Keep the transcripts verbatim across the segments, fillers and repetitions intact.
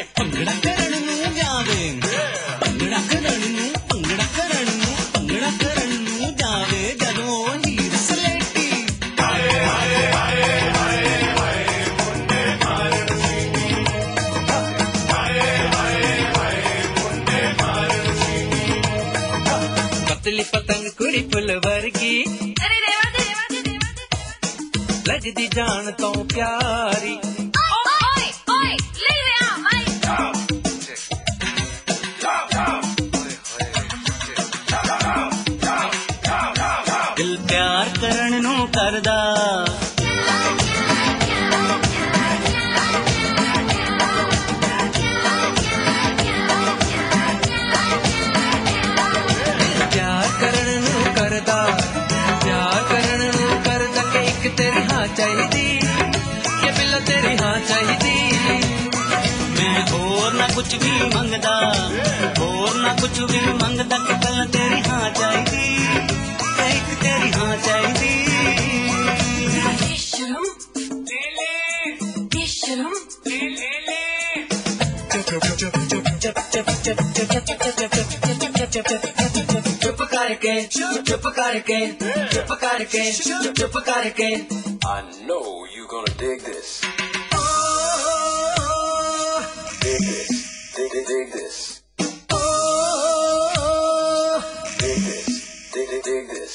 ਭੰਗੜਾ ਕਰਨ ਨੂੰ ਜਾਵੇ ਭੰਗੜਾ ਕਰਨ ਨੂੰ ਭੰਗੜਾ ਕਰਨ ਨੂੰ ਭੰਗੜਾ ਕਰਨ ਨੂੰ ਜਾਵੇ ਜਦੋਂ ਹੀਰ ਸਲੇਟੀ ਹਾਏ ਹਾਏ ਹਾਏ ਹਾਏ ਹਾਏ ਮੁੰਡੇ ਮਾਰਨ ਸੀਟੀ ਹਾਏ ਹਾਏ ਹਾਏ ਮੁੰਡੇ ਮਾਰਨ ਸੀਟੀ ਪਤਲੀ ਪਤੰਗ ਕੁੜੀ ਫੁੱਲ ਵਰਗੀ ਲੱਗਦੀ ਜਾਣ ਤੋਂ ਪਿਆਰੀ ਦਿਲ ਪਿਆਰ ਕਰਨ ਨੂੰ ਕਰਦਾ ਪਿਆਰ ਕਰਨ ਨੂੰ ਕਰਦਾ ਪਿਆਰ ਕਰਨ ਨੂੰ ਕਰਦਾ ਕਿ ਇੱਕ ਤੇਰੀ ਹਾਂ ਚਾਹੀਦੀ ਕਿ ਬਿੱਲ ਤੇਰੀ ਹਾਂ ਚਾਹੀਦੀ ਮੈਂ ਹੋਰ ਨਾ ਕੁਝ ਵੀ ਮੰਗਦਾ ਹੋਰ ਨਾ ਕੁਝ ਵੀ ਮੰਗਦਾ ਕਿ ਬਿੱਲ ਤੇਰੀ ਹਾਂ ਚਾਹੀਦੀ ਕਿ ਇੱਕ ਤੇਰੀ ਹਾਂ ਚਾਹੀਦੀ ਸ਼ਰਮ ਲੈ ਲੈ ਦੀ ਸ਼ਰਮ ਲੈ ਲੈ ਚੁੱਪ ਚੁੱਪ ਚੁੱਪ ਚੁੱਪ ਚੁੱਪ ਕਰਕੇ ਚੁੱਪ ਕਰਕੇ ਚੁੱਪ ਕਰਕੇ ਚੁੱਪ ਕਰਕੇ I know you're gonna dig this. Dig this. Dig, dig, dig this. Dig this. Dig, dig, dig this.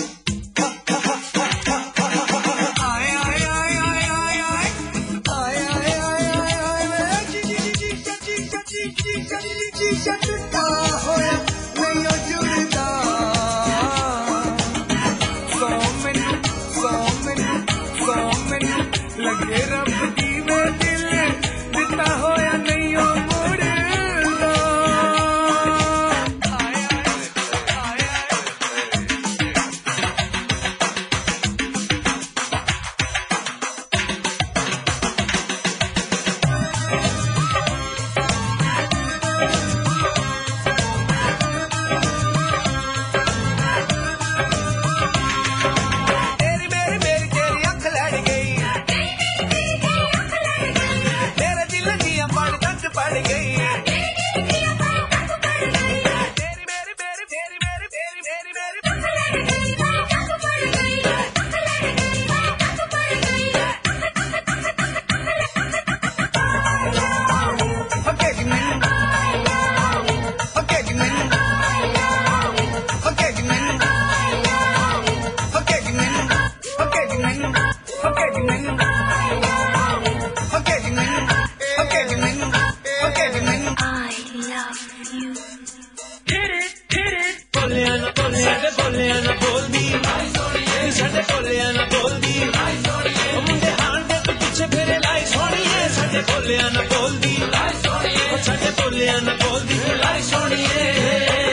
लगे रब दी में दिल दिता होया नहीं हो मुड़दा तेरी मेरी मेरी तेरी अख लड़ गई पड़ गई तेरी मेरी मेरी मेरी मेरी मेरी मेरी मेरी ओके कि मैं ओके कि मैं ओके कि मैं ओके कि मैं ओके कि मैं ओके कि मैं ओके कि मैं ओके कि मैं बोलिया ना बोलिया ने बोलिया ना बोलदी साडे बोलिया ना बोलदी मुंडे हाल दे पीछे फिरे लाई सोनिए साडे बोलिया ना बोलदी साडे बोलिया ना बोलदी लाई सोनिए